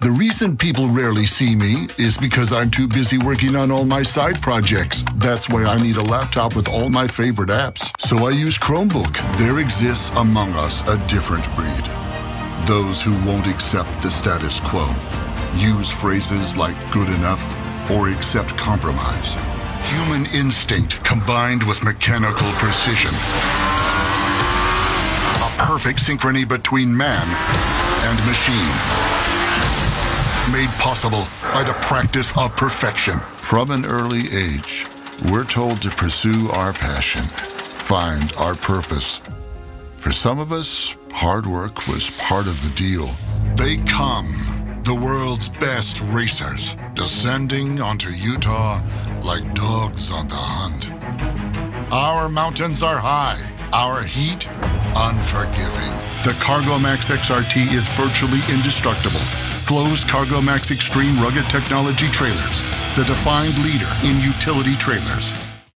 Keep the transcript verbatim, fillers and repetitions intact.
The reason people rarely see me is because I'm too busy working on all my side projects. That's why I need a laptop with all my favorite apps. So I use Chromebook. There exists among us a different breed. Those who won't accept the status quo, use phrases like good enough, or accept compromise. Human instinct combined with mechanical precision. A perfect synchrony between man and machine. Made possible by the practice of perfection. From an early age, we're told to pursue our passion, find our purpose. For some of us, hard work was part of the deal. They come, the world's best racers, descending onto Utah like dogs on the hunt. Our mountains are high, our heat unforgiving. The Cargomax X R T is virtually indestructible. Flow's Cargomax Extreme Rugged Technology Trailers, the defined leader in utility trailers.